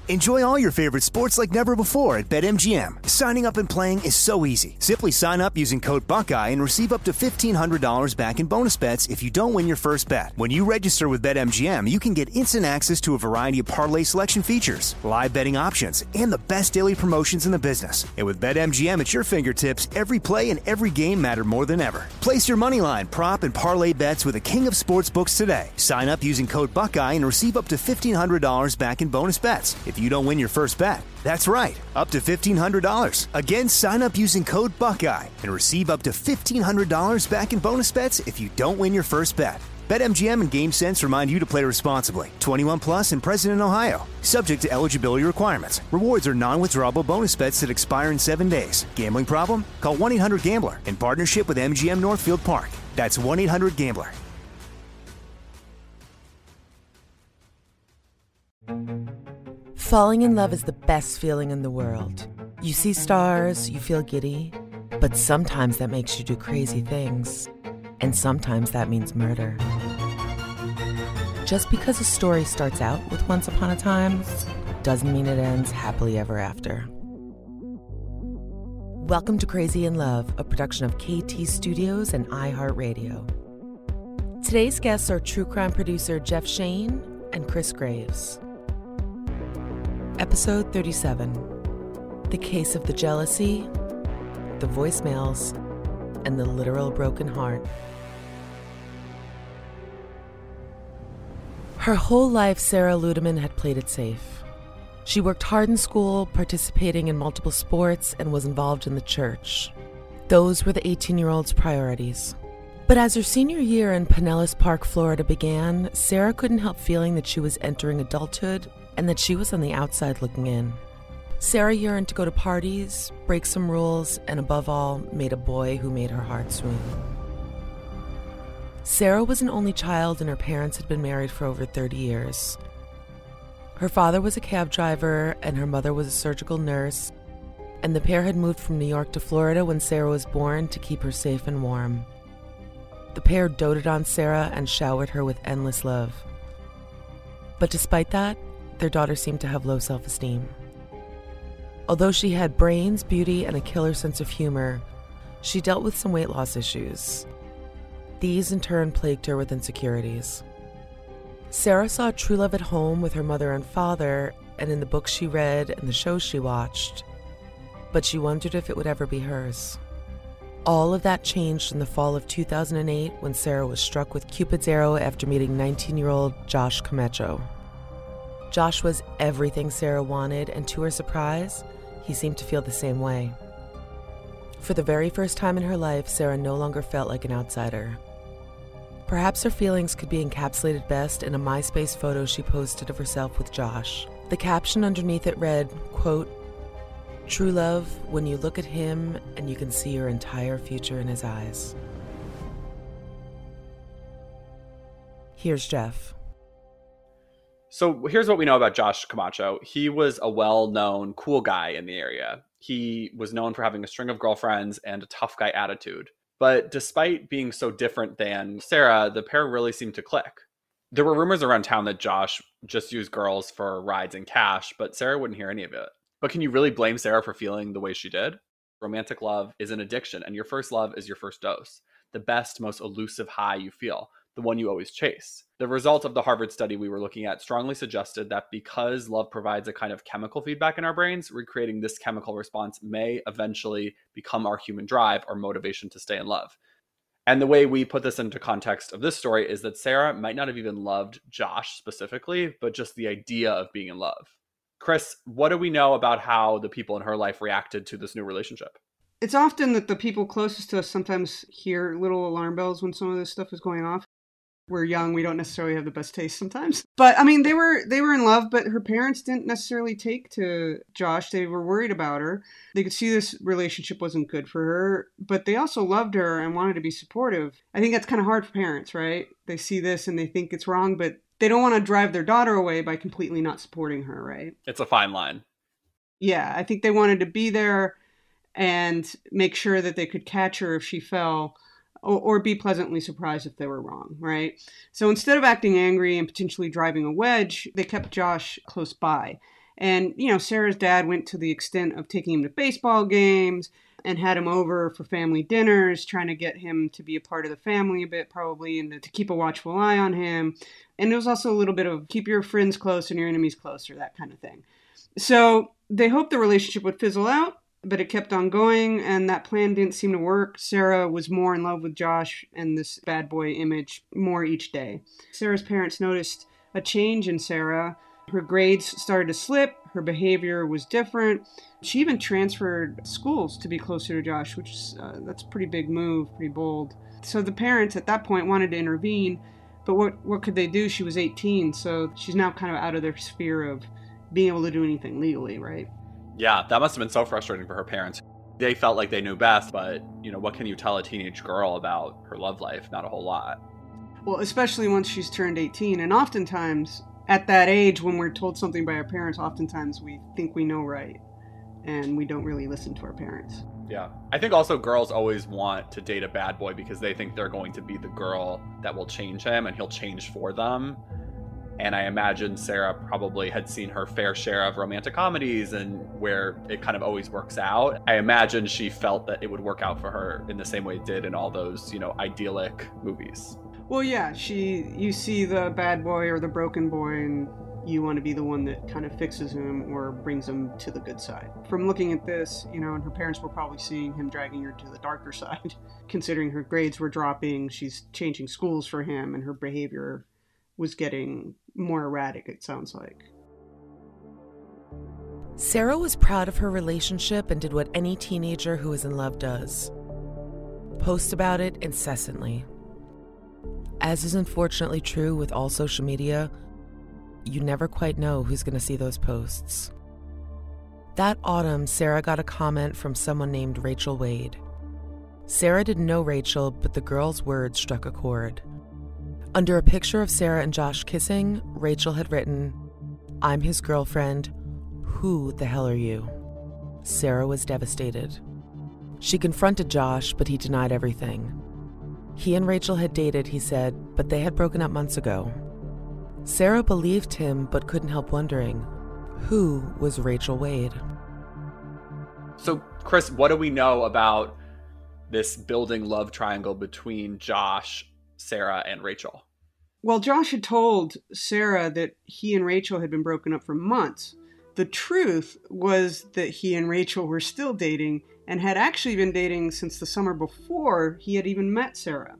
Enjoy all your favorite sports like never before at BetMGM. Signing up and playing is so easy. Simply sign up using code Buckeye and receive up to $1,500 back in bonus bets if you don't win your first bet. When you register with BetMGM, you can get instant access to a variety of parlay selection features, live betting options, and the best daily promotions in the business. And with BetMGM at your fingertips, every play and every game matter more than ever. Place your moneyline, prop, and parlay bets with the king of sportsbooks today. Sign up using code Buckeye and receive up to $1,500 back in bonus bets if you don't win your first bet. That's right, up to $1,500. Again, sign up using code Buckeye and receive up to $1,500 back in bonus bets if you don't win your first bet. BetMGM and GameSense remind you to play responsibly. 21 plus and present in Ohio. Subject to eligibility requirements. Rewards are non-withdrawable bonus bets that expire in 7 days. Gambling problem? Call 1-800-GAMBLER in partnership with MGM Northfield Park. That's 1-800-GAMBLER. Falling in love is the best feeling in the world. You see stars, you feel giddy, but sometimes that makes you do crazy things. And sometimes that means murder. Just because a story starts out with once upon a time doesn't mean it ends happily ever after. Welcome to Crazy in Love, a production of KT Studios and iHeartRadio. Today's guests are true crime producer Jeff Shane and Chris Graves. Episode 37, The Case of the Jealousy, the Voicemails, and the Literal Broken Heart. Her whole life, Sarah Ludeman had played it safe. She worked hard in school, participating in multiple sports, and was involved in the church. Those were the 18-year-old's priorities. But as her senior year in Pinellas Park, Florida began, Sarah couldn't help feeling that she was entering adulthood and that she was on the outside looking in. Sarah yearned to go to parties, break some rules, and above all, meet a boy who made her heart swoon. Sarah was an only child and her parents had been married for over 30 years. Her father was a cab driver and her mother was a surgical nurse, and the pair had moved from New York to Florida when Sarah was born to keep her safe and warm. The pair doted on Sarah and showered her with endless love. But despite that, their daughter seemed to have low self-esteem. Although she had brains, beauty, and a killer sense of humor, she dealt with some weight loss issues. These in turn plagued her with insecurities. Sarah saw true love at home with her mother and father, and in the books she read and the shows she watched, but she wondered if it would ever be hers. All of that changed in the fall of 2008 when Sarah was struck with Cupid's arrow after meeting 19-year-old Josh Camacho. Josh was everything Sarah wanted, and to her surprise, he seemed to feel the same way. For the very first time in her life, Sarah no longer felt like an outsider. Perhaps her feelings could be encapsulated best in a MySpace photo she posted of herself with Josh. The caption underneath it read, quote, "True love, when you look at him and you can see your entire future in his eyes." Here's Jeff. So here's what we know about Josh Camacho. He was a well-known, cool guy in the area. He was known for having a string of girlfriends and a tough guy attitude. But despite being so different than Sarah, the pair really seemed to click. There were rumors around town that Josh just used girls for rides and cash, but Sarah wouldn't hear any of it. But can you really blame Sarah for feeling the way she did? Romantic love is an addiction, and your first love is your first dose. The best, most elusive high you feel, the one you always chase. The result of the Harvard study we were looking at strongly suggested that because love provides a kind of chemical feedback in our brains, recreating this chemical response may eventually become our human drive or motivation to stay in love. And the way we put this into context of this story is that Sarah might not have even loved Josh specifically, but just the idea of being in love. Chris, what do we know about how the people in her life reacted to this new relationship? It's often that the people closest to us sometimes hear little alarm bells when some of this stuff is going off. We're young, we don't necessarily have the best taste sometimes. But I mean, they were in love, but her parents didn't necessarily take to Josh. They were worried about her. They could see this relationship wasn't good for her, but they also loved her and wanted to be supportive. I think that's kind of hard for parents, right? They see this and they think it's wrong, but they don't want to drive their daughter away by completely not supporting her, right? It's a fine line. Yeah, I think they wanted to be there and make sure that they could catch her if she fell, or be pleasantly surprised if they were wrong, right? So instead of acting angry and potentially driving a wedge, they kept Josh close by. And, Sarah's dad went to the extent of taking him to baseball games and had him over for family dinners, trying to get him to be a part of the family a bit, probably, and to keep a watchful eye on him. And it was also a little bit of keep your friends close and your enemies closer, that kind of thing. So they hoped the relationship would fizzle out, but it kept on going, and that plan didn't seem to work. Sarah was more in love with Josh and this bad boy image more each day. Sarah's parents noticed a change in Sarah. Her grades started to slip. Her behavior was different. She even transferred schools to be closer to Josh, which is that's a pretty big move, pretty bold. So the parents at that point wanted to intervene, but what could they do? She was 18, so she's now kind of out of their sphere of being able to do anything legally, right? Yeah, that must have been so frustrating for her parents. They felt like they knew best, but, what can you tell a teenage girl about her love life? Not a whole lot. Well, especially once she's turned 18, and oftentimes at that age, when we're told something by our parents, oftentimes we think we know right, and we don't really listen to our parents. Yeah. I think also girls always want to date a bad boy because they think they're going to be the girl that will change him and he'll change for them. And I imagine Sarah probably had seen her fair share of romantic comedies and where it kind of always works out. I imagine she felt that it would work out for her in the same way it did in all those, idyllic movies. Well, yeah, you see the bad boy or the broken boy, and you want to be the one that kind of fixes him or brings him to the good side. From looking at this, and her parents were probably seeing him dragging her to the darker side. Considering her grades were dropping, she's changing schools for him, and her behavior was getting more erratic, it sounds like. Sarah was proud of her relationship and did what any teenager who is in love does: post about it incessantly. As is unfortunately true with all social media, you never quite know who's going to see those posts. That autumn, Sarah got a comment from someone named Rachel Wade. Sarah didn't know Rachel, but the girl's words struck a chord. Under a picture of Sarah and Josh kissing, Rachel had written, "I'm his girlfriend. Who the hell are you?" Sarah was devastated. She confronted Josh, but he denied everything. He and Rachel had dated, he said, but they had broken up months ago. Sarah believed him, but couldn't help wondering, who was Rachel Wade? So, Chris, what do we know about this building love triangle between Josh, Sarah, and Rachel? Well, Josh had told Sarah that he and Rachel had been broken up for months. The truth was that he and Rachel were still dating and had actually been dating since the summer before he had even met Sarah.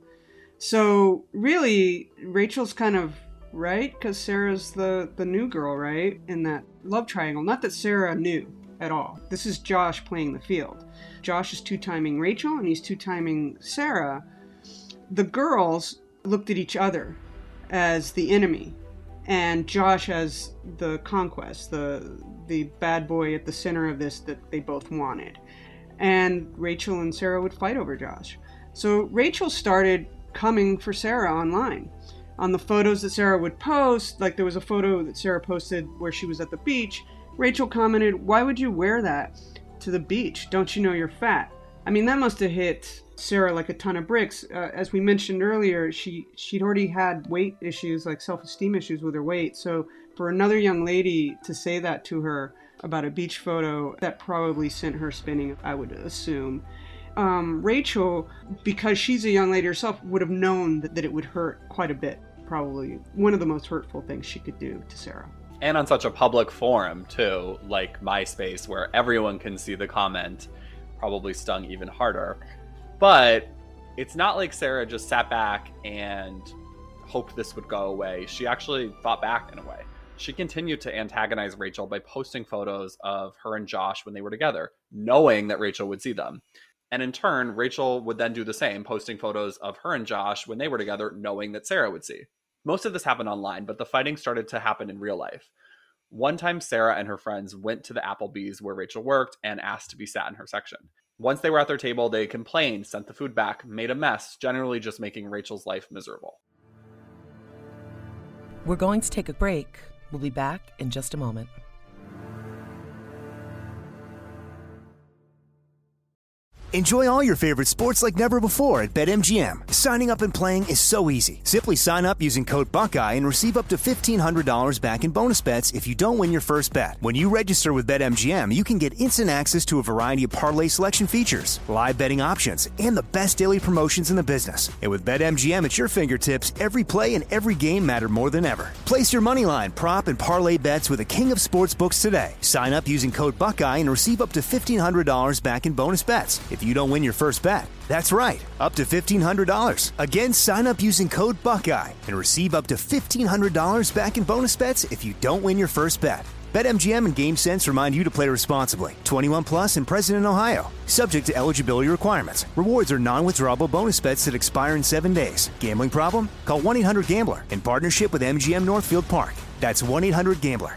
So really, Rachel's kind of right, because Sarah's the new girl, right, in that love triangle. Not that Sarah knew at all. This is Josh playing the field. Josh is two-timing Rachel, and he's two-timing Sarah. The girls looked at each other as the enemy, and Josh as the conquest, the bad boy at the center of this that they both wanted. And Rachel and Sarah would fight over Josh. So Rachel started coming for Sarah online. On the photos that Sarah would post, like there was a photo that Sarah posted where she was at the beach, Rachel commented, "Why would you wear that to the beach? Don't you know you're fat?" I mean, that must have hit Sarah like a ton of bricks. As we mentioned earlier, she'd already had weight issues, like self-esteem issues with her weight. So for another young lady to say that to her about a beach photo, that probably sent her spinning, I would assume. Rachel, because she's a young lady herself, would have known that it would hurt quite a bit. Probably one of the most hurtful things she could do to Sarah. And on such a public forum, too, like MySpace, where everyone can see the comment, probably stung even harder. But it's not like Sarah just sat back and hoped this would go away. She actually fought back in a way. She continued to antagonize Rachel by posting photos of her and Josh when they were together, knowing that Rachel would see them. And in turn, Rachel would then do the same, posting photos of her and Josh when they were together, knowing that Sarah would see. Most of this happened online, but the fighting started to happen in real life. One time, Sarah and her friends went to the Applebee's where Rachel worked and asked to be sat in her section. Once they were at their table, they complained, sent the food back, made a mess, generally just making Rachel's life miserable. We're going to take a break. We'll be back in just a moment. Enjoy all your favorite sports like never before at BetMGM. Signing up and playing is so easy. Simply sign up using code Buckeye and receive up to $1,500 back in bonus bets if you don't win your first bet. When you register with BetMGM, you can get instant access to a variety of parlay selection features, live betting options, and the best daily promotions in the business. And with BetMGM at your fingertips, every play and every game matter more than ever. Place your moneyline, prop, and parlay bets with the king of sportsbooks today. Sign up using code Buckeye and receive up to $1,500 back in bonus bets if you don't win your first bet. That's right, up to $1,500. Again, sign up using code Buckeye and receive up to $1,500 back in bonus bets if you don't win your first bet. BetMGM and GameSense remind you to play responsibly. 21 plus and present in Ohio. Subject to eligibility requirements. Rewards are non-withdrawable bonus bets that expire in 7 days. Gambling problem? Call 1-800-GAMBLER in partnership with MGM Northfield Park. That's 1-800-GAMBLER.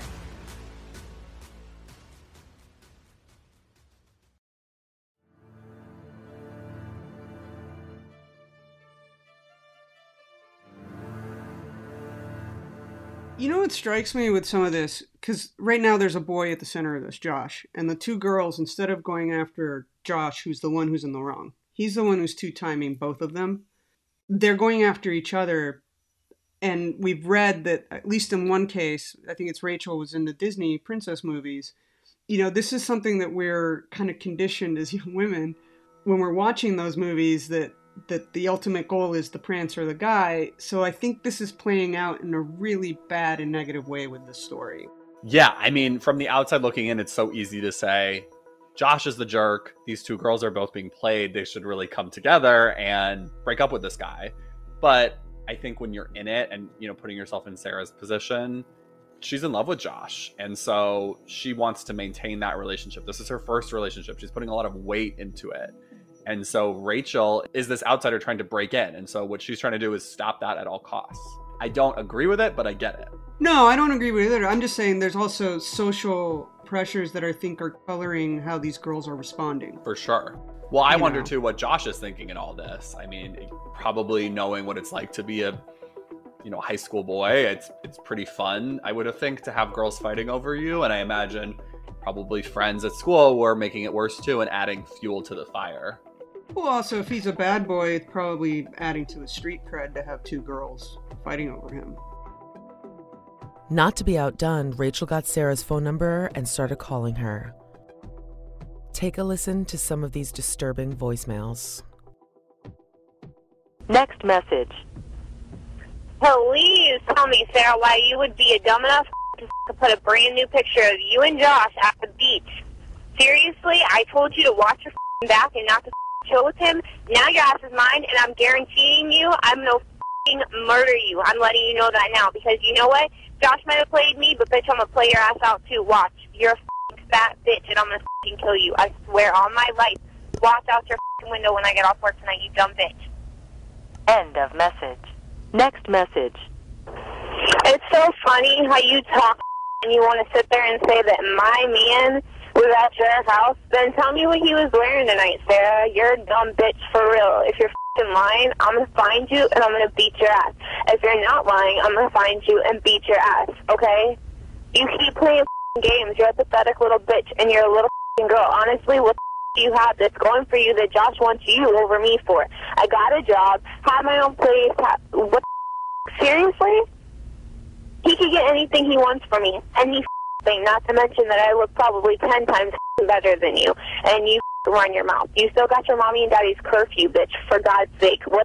You know what strikes me with some of this? Because right now there's a boy at the center of this, Josh. And the two girls, instead of going after Josh, who's the one who's in the wrong, he's the one who's two-timing both of them. They're going after each other. And we've read that, at least in one case, I think it's Rachel was in the Disney princess movies. You know, this is something that we're kind of conditioned as young women when we're watching those movies that the ultimate goal is the prince or the guy. So I think this is playing out in a really bad and negative way with this story. Yeah, I mean, from the outside looking in, it's so easy to say, Josh is the jerk. These two girls are both being played. They should really come together and break up with this guy. But I think when you're in it and, you know, putting yourself in Sarah's position, she's in love with Josh. And so she wants to maintain that relationship. This is her first relationship. She's putting a lot of weight into it. And so Rachel is this outsider trying to break in. And so what she's trying to do is stop that at all costs. I don't agree with it, but I get it. No, I don't agree with it. I'm just saying there's also social pressures that I think are coloring how these girls are responding. For sure. Well, I wonder too what Josh is thinking in all this. I mean, probably knowing what it's like to be a, you know, high school boy. It's pretty fun, I would think, to have girls fighting over you. And I imagine probably friends at school were making it worse too and adding fuel to the fire. Well, also, if he's a bad boy, it's probably adding to his street cred to have two girls fighting over him. Not to be outdone, Rachel got Sarah's phone number and started calling her. Take a listen to some of these disturbing voicemails. Next message. Please tell me, Sarah, why you would be a dumb enough to put a brand new picture of you and Josh at the beach. Seriously, I told you to watch your back and not to chill with him. Now your ass is mine, and I'm guaranteeing you I'm gonna murder you. I'm letting you know that now, because you know what? Josh might have played me, but bitch, I'm gonna play your ass out too. Watch. You're a fat bitch, and I'm gonna kill you. I swear on my life. Watch out your window when I get off work tonight, you dumb bitch. End of message. Next message. It's so funny how you talk and you want to sit there and say that my man was at your house. Then tell me what he was wearing tonight, Sarah. You're a dumb bitch for real. If you're lying, I'm going to find you and I'm going to beat your ass. If you're not lying, I'm going to find you and beat your ass, okay? You keep playing games. You're a pathetic little bitch and you're a little girl. Honestly, what do you have that's going for you that Josh wants you over me for? I got a job, had my own place. What? Seriously? He could get anything he wants from me. Any thing, not to mention that I look probably 10 times better than you. And you run your mouth. You still got your mommy and daddy's curfew, bitch, for God's sake. Why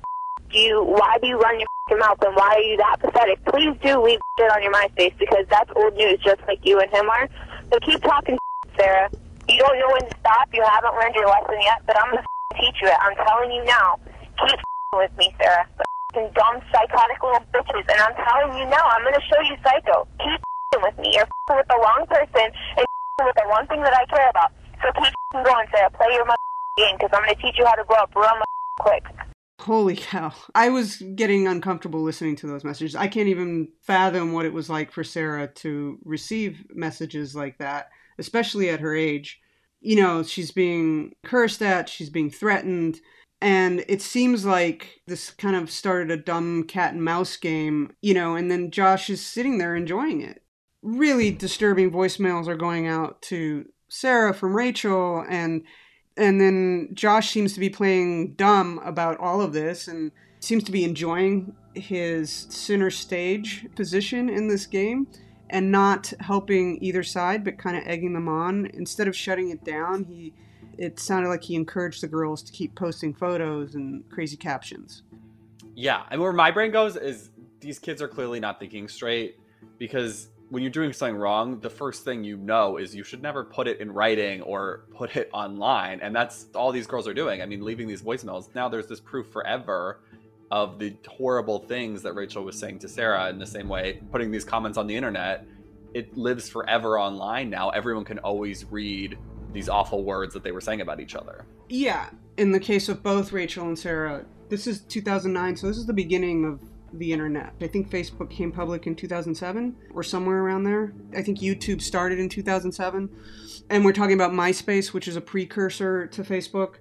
do you run your mouth, and why are you that pathetic? Please do leave shit on your MySpace, because that's old news, just like you and him are. So keep talking, Sarah. You don't know when to stop. You haven't learned your lesson yet, but I'm going to teach you it. I'm telling you now. Keep with me, Sarah. Dumb, psychotic little bitches, and I'm telling you now, I'm going to show you psycho. Keep with me. You're with the wrong person and with the one thing that I care about. So keep going, Sarah. Play your game, because I'm going to teach you how to grow up real quick. Holy cow. I was getting uncomfortable listening to those messages. I can't even fathom what it was like for Sarah to receive messages like that, especially at her age. You know, she's being cursed at, she's being threatened. And it seems like this kind of started a dumb cat and mouse game, you know, and then Josh is sitting there enjoying it. Really disturbing voicemails are going out to Sarah from Rachel, and And then Josh seems to be playing dumb about all of this and seems to be enjoying his center stage position in this game and not helping either side, but kind of egging them on. Instead of shutting it down, it sounded like he encouraged the girls to keep posting photos and crazy captions. Yeah, and where my brain goes is these kids are clearly not thinking straight, because when you're doing something wrong, the first thing you know is you should never put it in writing or put it online. And that's all these girls are doing. I mean, leaving these voicemails. Now there's this proof forever of the horrible things that Rachel was saying to Sarah. In the same way, putting these comments on the internet, it lives forever online now. Everyone can always read these awful words that they were saying about each other. Yeah. In the case of both Rachel and Sarah, this is 2009, so this is the beginning of the internet. I think Facebook came public in 2007 or somewhere around there. I think YouTube started in 2007. And we're talking about MySpace, which is a precursor to Facebook.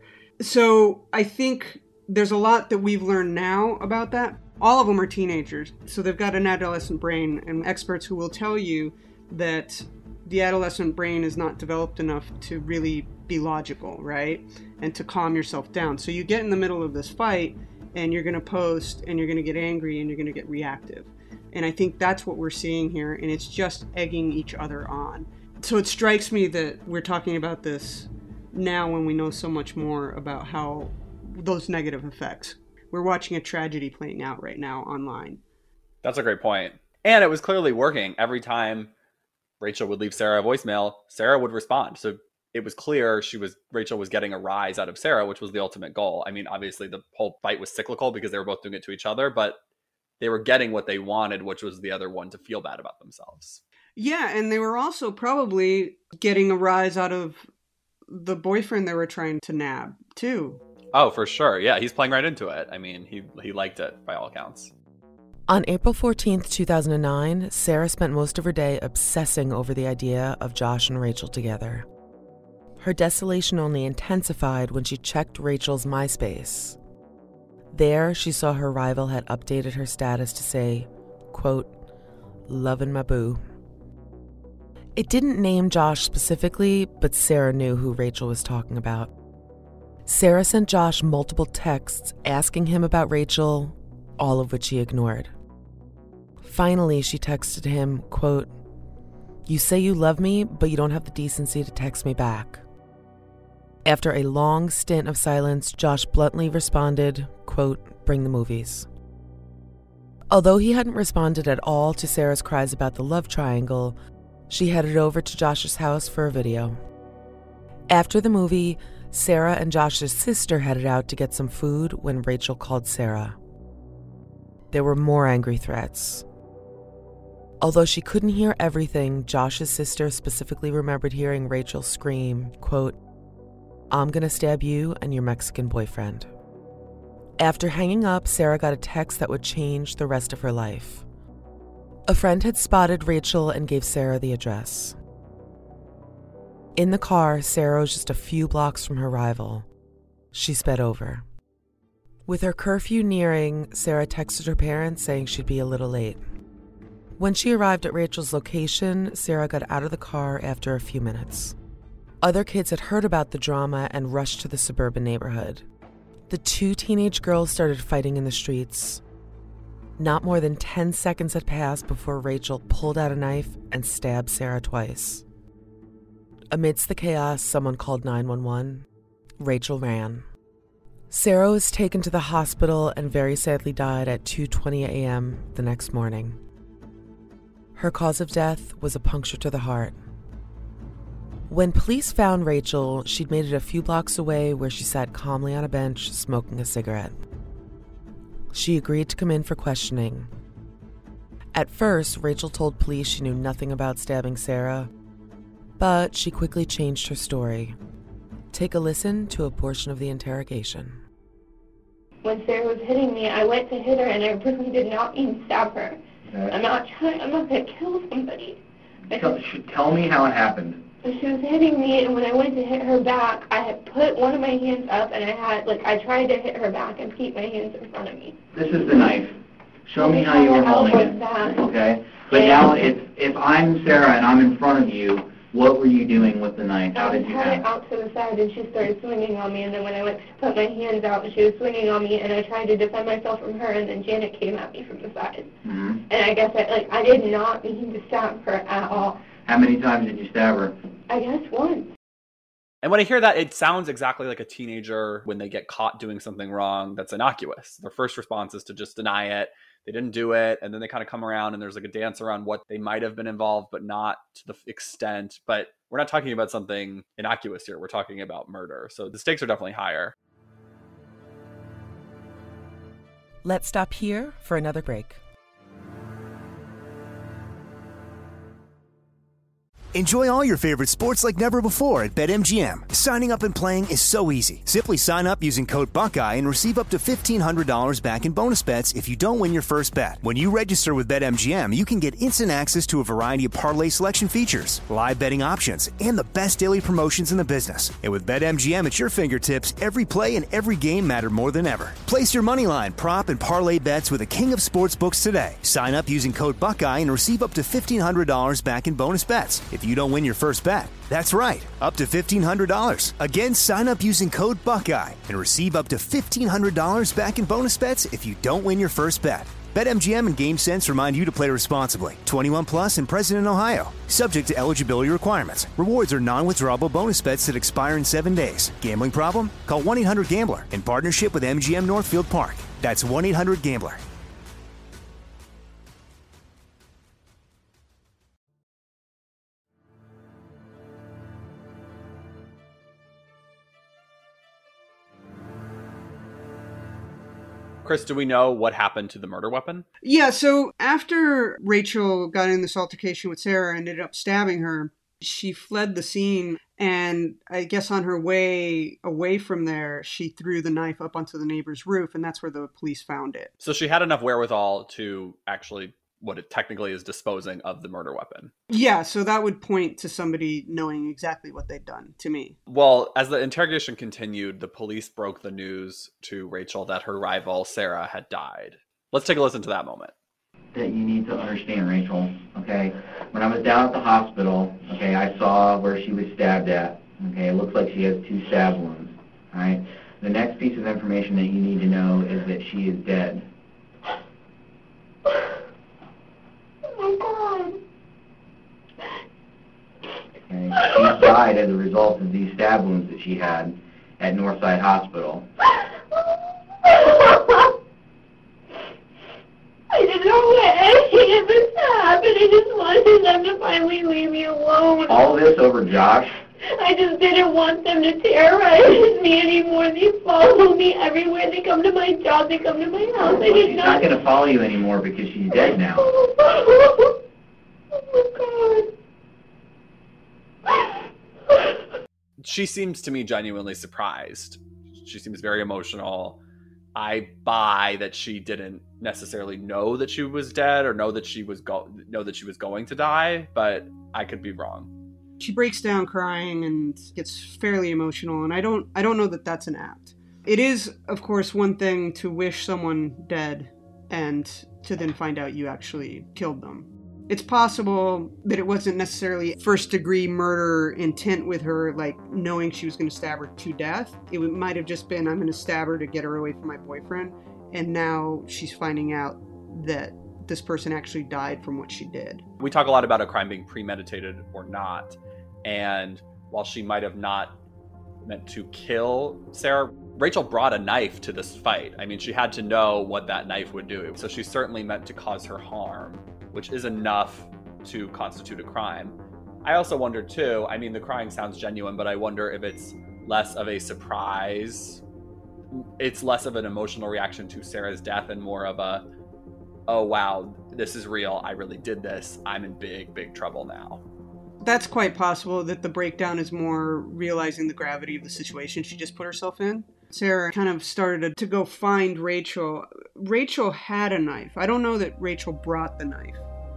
So I think there's a lot that we've learned now about that. All of them are teenagers, so they've got an adolescent brain, and experts who will tell you that the adolescent brain is not developed enough to really be logical, right? And to calm yourself down. So you get in the middle of this fight, and you're going to post, and you're going to get angry, and you're going to get reactive. And I think that's what we're seeing here, and it's just egging each other on. So it strikes me that we're talking about this now when we know so much more about how those negative effects. We're watching a tragedy playing out right now online. That's a great point. And it was clearly working. Every time Rachel would leave Sarah a voicemail, Sarah would respond. So it was clear Rachel was getting a rise out of Sarah, which was the ultimate goal. I mean, obviously the whole fight was cyclical because they were both doing it to each other, but they were getting what they wanted, which was the other one to feel bad about themselves. Yeah, and they were also probably getting a rise out of the boyfriend they were trying to nab, too. Oh, for sure. Yeah, he's playing right into it. I mean, he liked it by all accounts. On April 14th, 2009, Sarah spent most of her day obsessing over the idea of Josh and Rachel together. Her desolation only intensified when she checked Rachel's MySpace. There, she saw her rival had updated her status to say, quote, "Lovin' my boo." It didn't name Josh specifically, but Sarah knew who Rachel was talking about. Sarah sent Josh multiple texts asking him about Rachel, all of which he ignored. Finally, she texted him, quote, "You say you love me, but you don't have the decency to text me back." After a long stint of silence, Josh bluntly responded, quote, "Bring the movies." Although he hadn't responded at all to Sarah's cries about the love triangle, she headed over to Josh's house for a video. After the movie, Sarah and Josh's sister headed out to get some food when Rachel called Sarah. There were more angry threats. Although she couldn't hear everything, Josh's sister specifically remembered hearing Rachel scream, quote, "I'm gonna stab you and your Mexican boyfriend." After hanging up, Sarah got a text that would change the rest of her life. A friend had spotted Rachel and gave Sarah the address. In the car, Sarah was just a few blocks from her rival. She sped over. With her curfew nearing, Sarah texted her parents saying she'd be a little late. When she arrived at Rachel's location, Sarah got out of the car after a few minutes. Other kids had heard about the drama and rushed to the suburban neighborhood. The two teenage girls started fighting in the streets. Not more than 10 seconds had passed before Rachel pulled out a knife and stabbed Sarah twice. Amidst the chaos, someone called 911. Rachel ran. Sarah was taken to the hospital and very sadly died at 2:20 a.m. the next morning. Her cause of death was a puncture to the heart. When police found Rachel, she'd made it a few blocks away where she sat calmly on a bench smoking a cigarette. She agreed to come in for questioning. At first, Rachel told police she knew nothing about stabbing Sarah, but she quickly changed her story. Take a listen to a portion of the interrogation. When Sarah was hitting me, I went to hit her, and I really did not mean to stab her. I'm not going to kill somebody. Tell me how it happened. She was hitting me, and when I went to hit her back, I had put one of my hands up, and I tried to hit her back and keep my hands in front of me. This is the knife. Show me how you were holding it. Okay? But now, if I'm Sarah and I'm in front of you, What were you doing with the knife? How I did you had it have out to the side, and she started swinging on me, and then when I went to put my hands out, she was swinging on me, and I tried to defend myself from her, and then Janet came at me from the side. Mm-hmm. And I guess I did not mean to stab her at all. How many times did you stab her? I guess once. And when I hear that, it sounds exactly like a teenager when they get caught doing something wrong that's innocuous. Their first response is to just deny it. They didn't do it. And then they kind of come around and there's like a dance around what they might have been involved, but not to the extent. But we're not talking about something innocuous here. We're talking about murder. So the stakes are definitely higher. Let's stop here for another break. Enjoy all your favorite sports like never before at BetMGM. Signing up and playing is so easy. Simply sign up using code Buckeye and receive up to $1,500 back in bonus bets if you don't win your first bet. When you register with BetMGM, you can get instant access to a variety of parlay selection features, live betting options, and the best daily promotions in the business. And with BetMGM at your fingertips, every play and every game matter more than ever. Place your moneyline, prop, and parlay bets with the king of sportsbooks today. Sign up using code Buckeye and receive up to $1,500 back in bonus bets if you don't win your first bet. That's right, up to $1,500. Again, sign up using code Buckeye and receive up to $1,500 back in bonus bets if you don't win your first bet. BetMGM and GameSense remind you to play responsibly. 21 plus and present in Ohio. Subject to eligibility requirements. Rewards are non-withdrawable bonus bets that expire in 7 days. Gambling problem? Call 1-800-GAMBLER in partnership with MGM Northfield Park. That's 1-800-GAMBLER. Chris, do we know what happened to the murder weapon? Yeah, so after Rachel got in this altercation with Sarah and ended up stabbing her, she fled the scene, and I guess on her way away from there, she threw the knife up onto the neighbor's roof, and that's where the police found it. So she had enough wherewithal to actually, what it technically is, disposing of the murder weapon. Yeah, so that would point to somebody knowing exactly what they'd done to me. Well, as the interrogation continued, the police broke the news to Rachel that her rival, Sarah, had died. Let's take a listen to that moment. That you need to understand, Rachel, okay? When I was down at the hospital, okay, I saw where she was stabbed at. Okay, it looks like she has 2 stab wounds, all right? The next piece of information that you need to know is that she is dead. Oh, God. Okay, she died as a result of these stab wounds that she had at Northside Hospital. I didn't know what any of this happened. I just wanted them to finally leave me alone. All this over Josh? I just didn't want them to terrorize me anymore. They follow me everywhere. They come to my job. They come to my house. Well, she's not going to follow you anymore because she's dead now. Oh, my God. She seems to me genuinely surprised. She seems very emotional. I buy that she didn't necessarily know that she was dead or know that she was going to die, but I could be wrong. She breaks down crying and gets fairly emotional, and I don't know that that's an act. It is, of course, one thing to wish someone dead and to then find out you actually killed them. It's possible that it wasn't necessarily first-degree murder intent with her, like knowing she was going to stab her to death. It might have just been, I'm going to stab her to get her away from my boyfriend, and now she's finding out that this person actually died from what she did. We talk a lot about a crime being premeditated or not, and while she might have not meant to kill Sarah, Rachel brought a knife to this fight. I mean, she had to know what that knife would do, so she certainly meant to cause her harm, which is enough to constitute a crime. I also wonder too, I mean, the crying sounds genuine, but I wonder if it's less of a surprise. It's less of an emotional reaction to Sarah's death and more of a, oh wow, this is real. I really did this. I'm in big, big trouble now. That's quite possible that the breakdown is more realizing the gravity of the situation she just put herself in. Sarah kind of started to go find Rachel. Rachel had a knife. I don't know that Rachel brought the knife.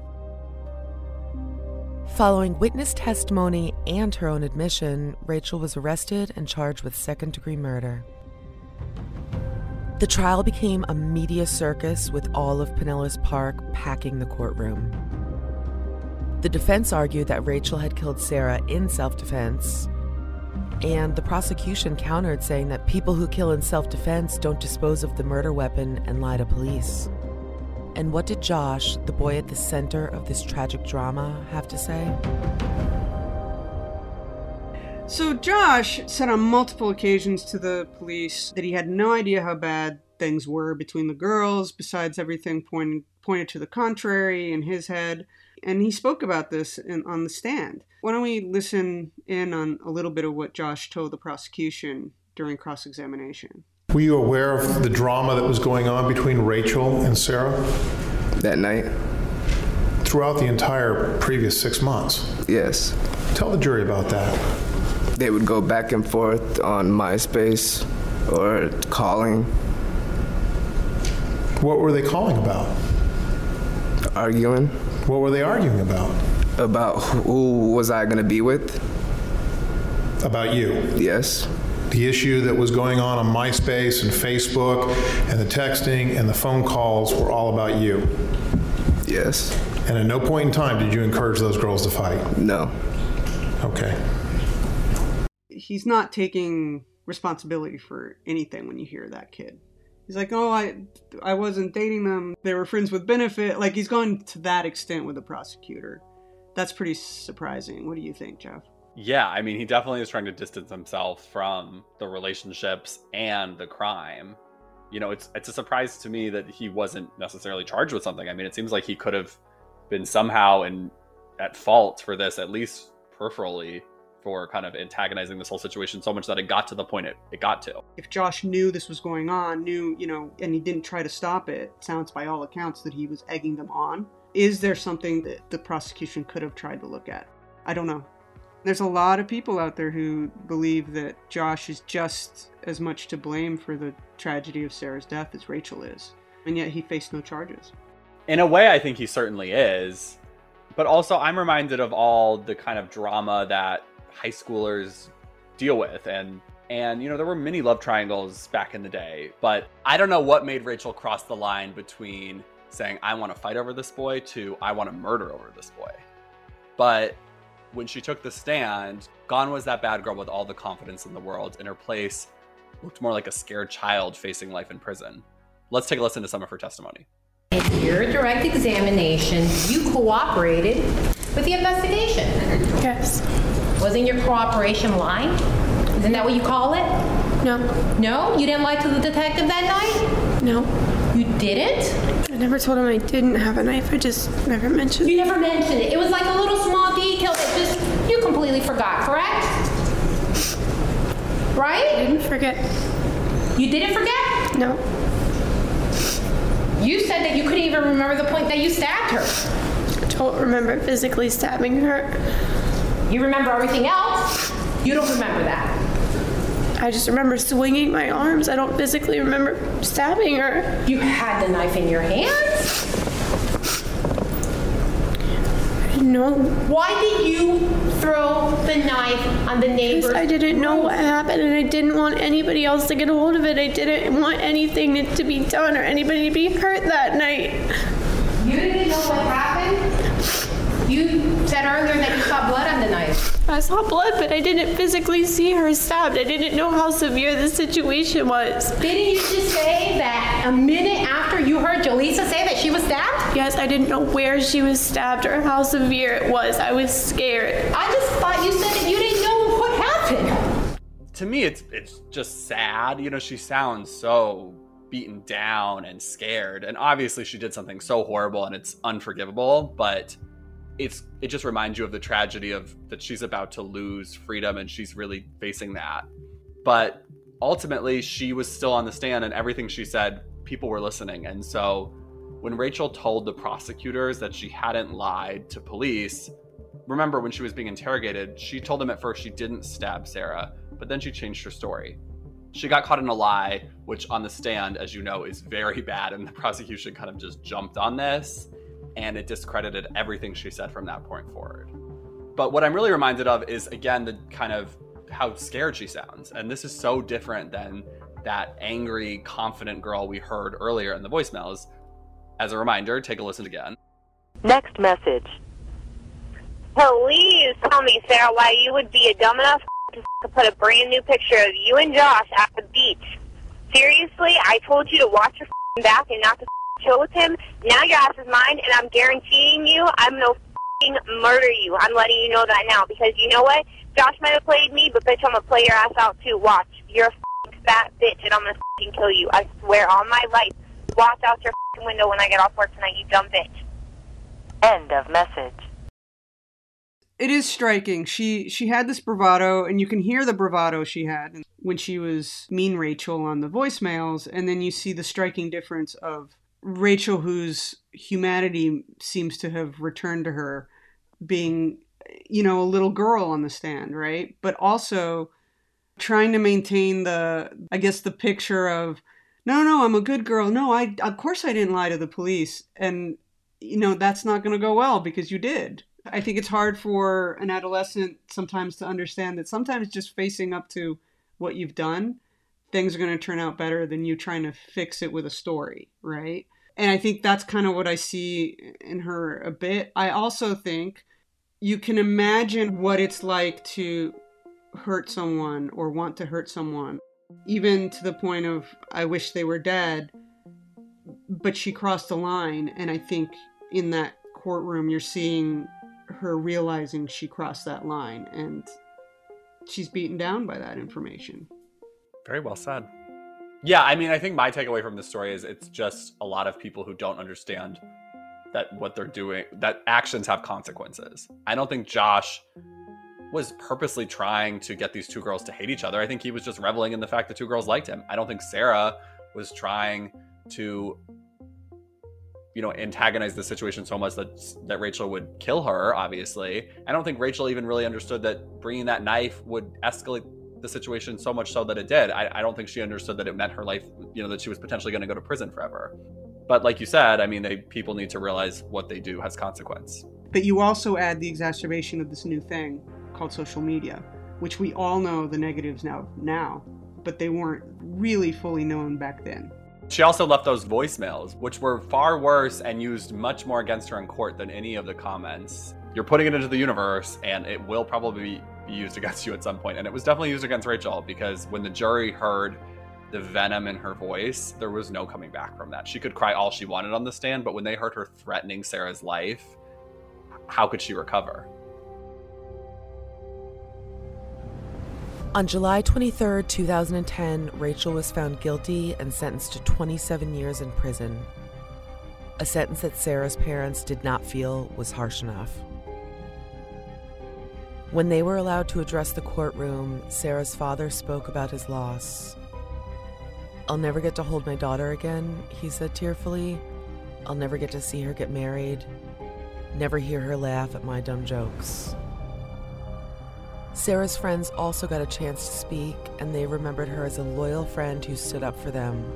Following witness testimony and her own admission, Rachel was arrested and charged with second-degree murder. The trial became a media circus with all of Pinellas Park packing the courtroom. The defense argued that Rachel had killed Sarah in self-defense, and the prosecution countered, saying that people who kill in self-defense don't dispose of the murder weapon and lie to police. And what did Josh, the boy at the center of this tragic drama, have to say? So Josh said on multiple occasions to the police that he had no idea how bad things were between the girls, besides everything pointed to the contrary in his head. And he spoke about this on the stand. Why don't we listen in on a little bit of what Josh told the prosecution during cross-examination. Were you aware of the drama that was going on between Rachel and Sarah? That night? Throughout the entire previous 6 months? Yes. Tell the jury about that. They would go back and forth on MySpace or calling. What were they calling about? Arguing. What were they arguing about? About who was I going to be with. About you? Yes. The issue that was going on MySpace and Facebook and the texting and the phone calls were all about you? Yes. And at no point in time did you encourage those girls to fight? No. Okay. He's not taking responsibility for anything when you hear that kid. He's like, oh, I wasn't dating them. They were friends with benefit. Like, he's gone to that extent with the prosecutor. That's pretty surprising. What do you think, Jeff? Yeah, I mean, he definitely is trying to distance himself from the relationships and the crime. You know, it's a surprise to me that he wasn't necessarily charged with something. I mean, it seems like he could have been somehow at fault for this, at least peripherally, for kind of antagonizing this whole situation so much that it got to the point it got to. If Josh knew this was going on, and he didn't try to stop it, sounds by all accounts that he was egging them on. Is there something that the prosecution could have tried to look at? I don't know. There's a lot of people out there who believe that Josh is just as much to blame for the tragedy of Sarah's death as Rachel is, and yet he faced no charges. In a way, I think he certainly is. But also, I'm reminded of all the kind of drama that high schoolers deal with. And there were many love triangles back in the day. But I don't know what made Rachel cross the line between saying, I want to fight over this boy, to I want to murder over this boy. But when she took the stand, gone was that bad girl with all the confidence in the world. In her place, looked more like a scared child facing life in prison. Let's take a listen to some of her testimony. In your direct examination, you cooperated with the investigation. Yes. Wasn't your cooperation lying? Isn't that what you call it? No. No? You didn't lie to the detective that night? No. You didn't? I never told him I didn't have a knife. I just never mentioned it. You never mentioned it. It was like a little small detail that you completely forgot, correct? Right? I didn't forget. You didn't forget? No. You said that you couldn't even remember the point that you stabbed her. I don't remember physically stabbing her. You remember everything else? You don't remember that. I just remember swinging my arms. I don't physically remember stabbing her. You had the knife in your hands? No. Why did you throw the knife on the neighbor's I didn't know what happened, and I didn't want anybody else to get a hold of it. I didn't want anything to be done or anybody to be hurt that night. You didn't know what happened? You said earlier that you saw blood on the knife. I saw blood, but I didn't physically see her stabbed. I didn't know how severe the situation was. Didn't you just say that a minute after you heard Jaleesa say that she was stabbed? Yes, I didn't know where she was stabbed or how severe it was. I was scared. I just thought you said that you didn't know what happened. To me, it's just sad. You know, she sounds so beaten down and scared. And obviously she did something so horrible and it's unforgivable, but it just reminds you of the tragedy of that she's about to lose freedom and she's really facing that. But ultimately, she was still on the stand and everything she said, people were listening. And so when Rachel told the prosecutors that she hadn't lied to police, remember when she was being interrogated, she told them at first she didn't stab Sarah, but then she changed her story. She got caught in a lie, which on the stand, as you know, is very bad. And the prosecution kind of just jumped on this. And it discredited everything she said from that point forward. But what I'm really reminded of is, again, the kind of how scared she sounds. And this is so different than that angry, confident girl we heard earlier in the voicemails. As a reminder, take a listen again. Next message. Please tell me, Sarah, why you would be a dumb enough to put a brand new picture of you and Josh at the beach. Seriously, I told you to watch your back and not to chill with him. Now your ass is mine, and I'm guaranteeing you I'm going to murder you. I'm letting you know that now, because you know what? Josh might have played me, but bitch, I'm going to play your ass out too. Watch. You're a fat bitch, and I'm going to kill you. I swear on my life. Watch out your window when I get off work tonight, you dumb bitch. End of message. It is striking. She had this bravado, and you can hear the bravado she had when she was mean Rachel on the voicemails, and then you see the striking difference of Rachel, whose humanity seems to have returned to her, being, a little girl on the stand, right? But also trying to maintain the picture of, no, I'm a good girl. No, of course I didn't lie to the police. And, that's not going to go well because you did. I think it's hard for an adolescent sometimes to understand that sometimes just facing up to what you've done, things are going to turn out better than you trying to fix it with a story, right? And I think that's kind of what I see in her a bit. I also think you can imagine what it's like to hurt someone or want to hurt someone, even to the point of, I wish they were dead, but she crossed the line. And I think in that courtroom, you're seeing her realizing she crossed that line, and she's beaten down by that information. Very well said. Yeah, I mean, I think my takeaway from this story is it's just a lot of people who don't understand that what they're doing, that actions have consequences. I don't think Josh was purposely trying to get these two girls to hate each other. I think he was just reveling in the fact that two girls liked him. I don't think Sarah was trying to antagonize the situation so much that Rachel would kill her, obviously. I don't think Rachel even really understood that bringing that knife would escalate the situation so much so that it did. I don't think she understood that it meant her life, that she was potentially going to go to prison forever. But like you said, I mean, people need to realize what they do has consequence. But you also add the exacerbation of this new thing called social media, which we all know the negatives now, but they weren't really fully known back then. She also left those voicemails, which were far worse and used much more against her in court than any of the comments. You're putting it into the universe, and it will probably be used against you at some point. And it was definitely used against Rachel, because when the jury heard the venom in her voice, there was no coming back from that. She could cry all she wanted on the stand, but when they heard her threatening Sarah's life, how could she recover? On July 23, 2010, Rachel was found guilty and sentenced to 27 years in prison, a sentence that Sarah's parents did not feel was harsh enough. When they were allowed to address the courtroom, Sarah's father spoke about his loss. "I'll never get to hold my daughter again," he said tearfully. "I'll never get to see her get married, never hear her laugh at my dumb jokes." Sarah's friends also got a chance to speak, and they remembered her as a loyal friend who stood up for them.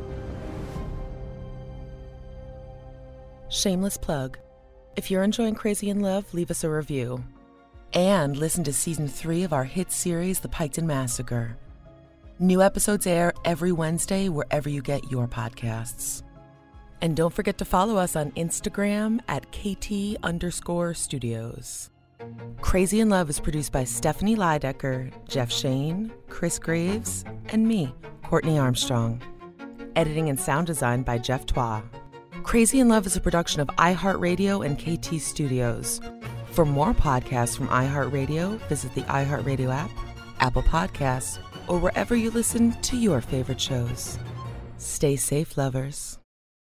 Shameless plug. If you're enjoying Crazy in Love, leave us a review. And listen to Season 3 of our hit series, The Piketon Massacre. New episodes air every Wednesday wherever you get your podcasts. And don't forget to follow us on Instagram at KT_studios. Crazy in Love is produced by Stephanie Lydecker, Jeff Shane, Chris Graves, and me, Courtney Armstrong. Editing and sound design by Jeff Twa. Crazy in Love is a production of iHeartRadio and KT Studios. For more podcasts from iHeartRadio, visit the iHeartRadio app, Apple Podcasts, or wherever you listen to your favorite shows. Stay safe, lovers.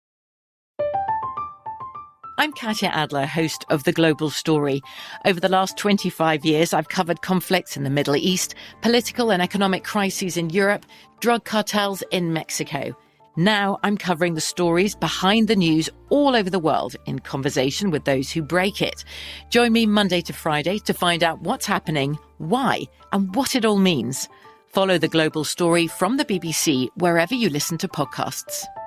I'm Katya Adler, host of The Global Story. Over the last 25 years, I've covered conflicts in the Middle East, political and economic crises in Europe, drug cartels in Mexico. Now I'm covering the stories behind the news all over the world in conversation with those who break it. Join me Monday to Friday to find out what's happening, why, and what it all means. Follow The Global Story from the BBC wherever you listen to podcasts.